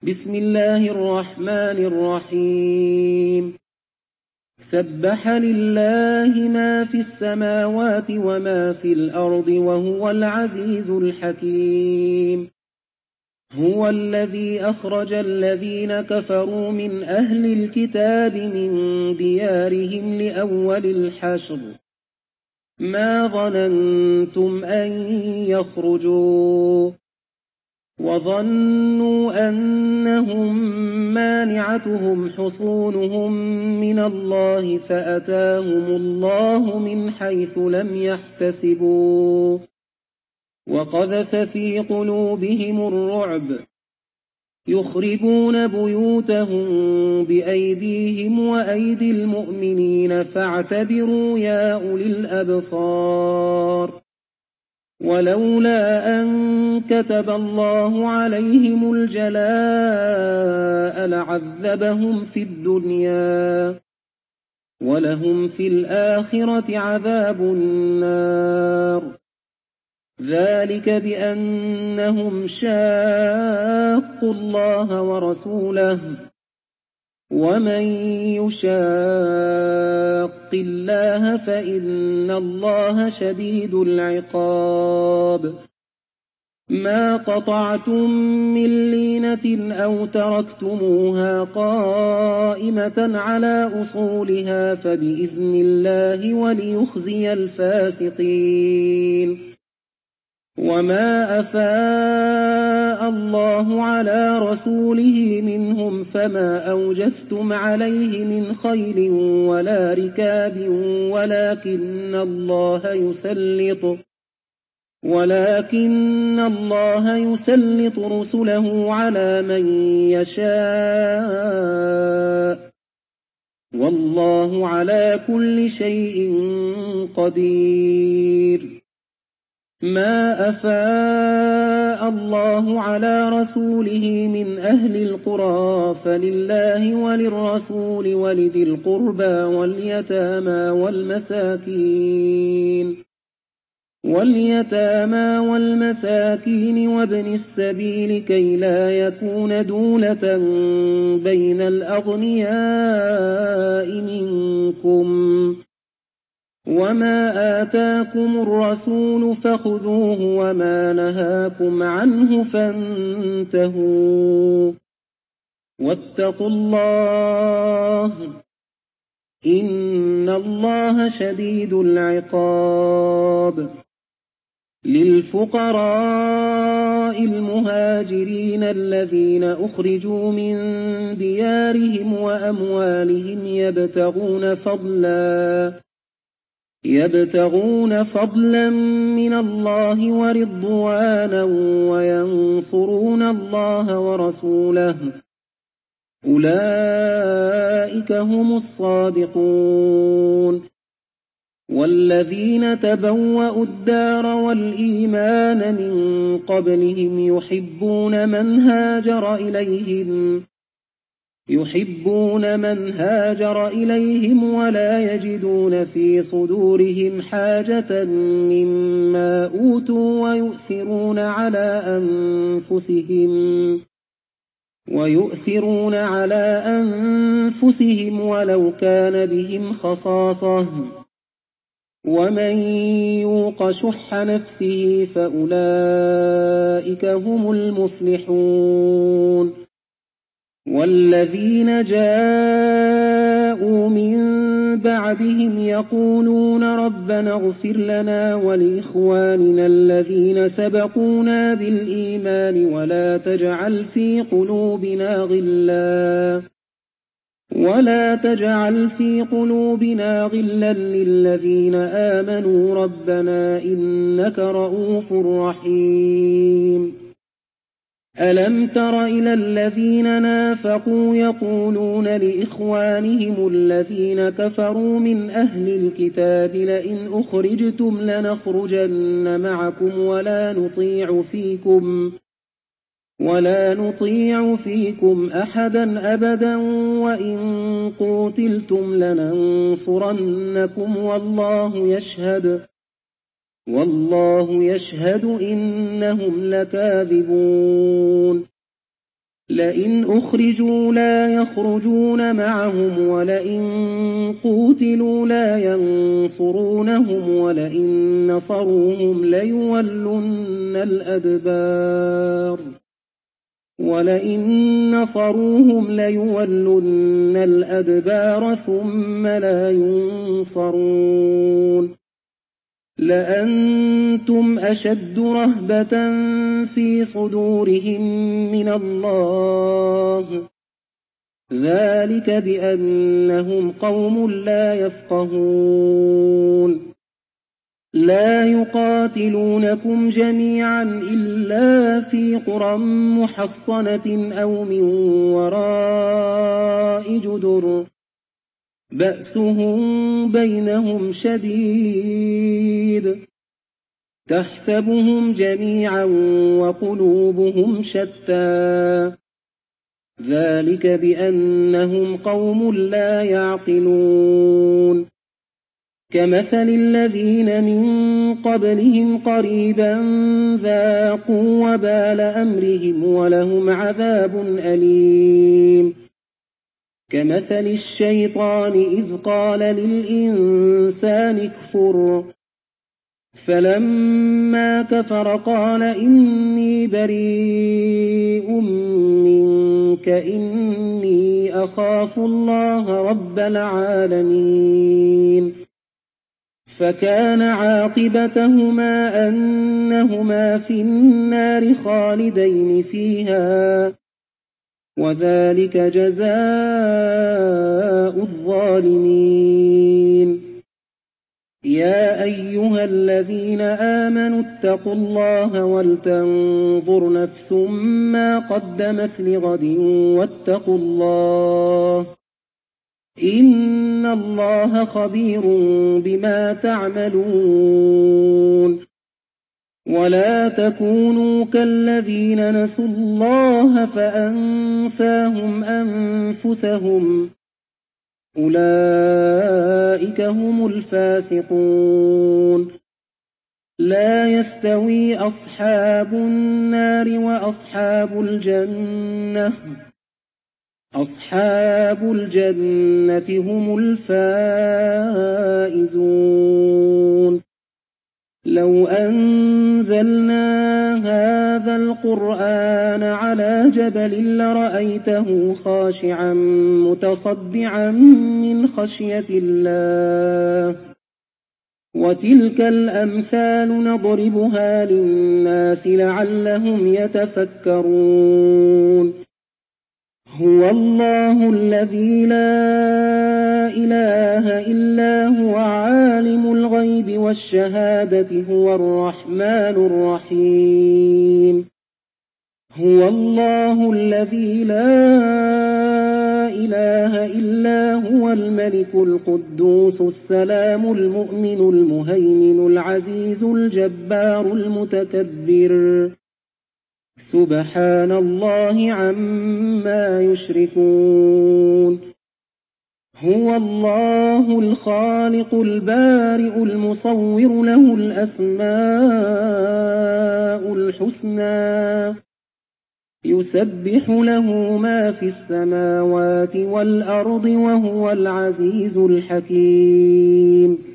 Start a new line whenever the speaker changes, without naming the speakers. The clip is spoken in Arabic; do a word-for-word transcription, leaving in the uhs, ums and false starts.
بسم الله الرحمن الرحيم سبح لله ما في السماوات وما في الأرض وهو العزيز الحكيم هو الذي أخرج الذين كفروا من أهل الكتاب من ديارهم لأول الحشر ما ظننتم أن يخرجوا وظنوا أنهم مانعتهم حصونهم من الله فأتاهم الله من حيث لم يحتسبوا وقذف في قلوبهم الرعب يخربون بيوتهم بأيديهم وأيدي المؤمنين فاعتبروا يا أولي الأبصار ولولا أن كتب الله عليهم الجلاء لعذبهم في الدنيا ولهم في الآخرة عذاب النار ذلك بأنهم شاقوا الله ورسوله ومن يشاق الله فإن الله شديد العقاب ما قطعتم من لينة أو تركتموها قائمة على أصولها فبإذن الله وليخزي الفاسقين وما أفاء الله على رسوله منهم فما أوجفتم عليه من خيل ولا ركاب ولكن الله يسلط ولكن الله يسلط رسله على من يشاء والله على كل شيء قدير ما أفاء الله على رسوله من أهل القرى فلله وللرسول ولذي القربى واليتامى والمساكين واليتامى والمساكين وابن السبيل كي لا يكون دولة بين الأغنياء منكم وما آتاكم الرسول فخذوه وما نهاكم عنه فانتهوا واتقوا الله إن الله شديد العقاب للفقراء المهاجرين الذين أخرجوا من ديارهم وأموالهم يبتغون فضلاً يبتغون فضلا من الله ورضوانا وينصرون الله ورسوله أولئك هم الصادقون والذين تبوأوا الدار والإيمان من قبلهم يحبون من هاجر إليهم يحبون من هاجر إليهم ولا يجدون في صدورهم حاجة مما أوتوا ويؤثرون على أنفسهم ويؤثرون على أنفسهم ولو كان بهم خصاصة ومن يوق شح نفسه فأولئك هم المفلحون والذين جاءوا من بعدهم يقولون ربنا اغفر لنا ولإخواننا الذين سبقونا بالإيمان ولا تجعل في قلوبنا غلا ولا تجعل في قلوبنا غلا للذين آمنوا ربنا إنك رؤوف رحيم ألم تر إلى الذين نافقوا يقولون لإخوانهم الذين كفروا من أهل الكتاب لئن أخرجتم لنخرجن معكم ولا نطيع فيكم ولا نطيع فيكم أحدا أبدا وإن قوتلتم لننصرنكم والله يشهد والله يشهد إنهم لكاذبون لئن أخرجوا لا يخرجون معهم ولئن قوتلوا لا ينصرونهم ولئن نصروهم ليولن الأدبار ولئن نصروهم ليولن الأدبار ثم لا ينصرون لأنتم أشد رهبة في صدورهم من الله ذلك بأنهم قوم لا يفقهون لا يقاتلونكم جميعا إلا في قرى محصنة أو من وراء جدر بأسهم بينهم شديد تحسبهم جميعا وقلوبهم شتى ذلك بأنهم قوم لا يعقلون كمثل الذين من قبلهم قريبا ذاقوا وبال أمرهم ولهم عذاب أليم كمثل الشيطان إذ قال للإنسان اكفر فلما كفر قال إني بريء منك إني أخاف الله رب العالمين فكان عاقبتهما أنهما في النار خالدين فيها وذلك جزاء الظالمين يا أيها الذين آمنوا اتقوا الله ولتنظر نفس ما قدمت لغد واتقوا الله إن الله خبير بما تعملون ولا تكونوا كالذين نسوا الله فأنساهم أنفسهم أولئك هم الفاسقون لا يستوي أصحاب النار وأصحاب الجنة أصحاب الجنة هم الفائزون لو أنزلنا هذا القرآن على جبل لرأيته خاشعا متصدعا من خشية الله وتلك الأمثال نضربها للناس لعلهم يتفكرون هو الله الذي لا إله إلا هو عالم الغيب والشهادة هو الرحمن الرحيم هو الله الذي لا إله إلا هو الملك القدوس السلام المؤمن المهيمن العزيز الجبار المتكبر سبحان الله عما يشركون هو الله الخالق البارئ المصور له الأسماء الحسنى يسبح له ما في السماوات والأرض وهو العزيز الحكيم